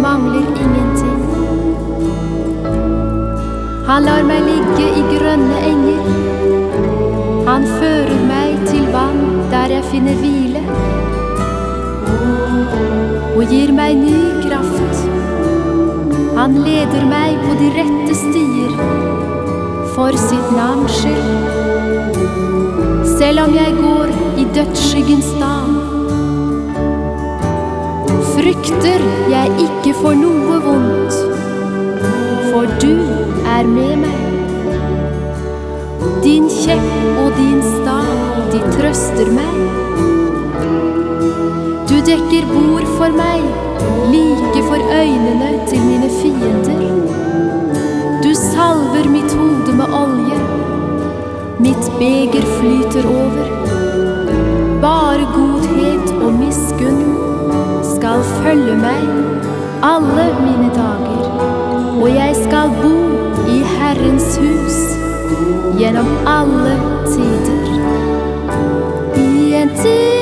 mangler ingenting. Han lar meg ligge i grønne enger. Han fører meg til vann der jeg finner hvile, og gir meg ny kraft. Han leder meg på de rette stier, for sitt navns skyld. Selv om jeg går i dødsskyggens dal, frykter jeg ikke for noe vondt, for du er med meg. Din kjepp og din stav, de trøster meg. Du dekker bord for meg, like for øynene til mine fiender. Du salver mitt hode med olje, mitt beger flyter over. Bare godhet og miskunn skal følge meg alle mine dager, og jeg skal bo i Herrens hus gjennom alle tider. I en tid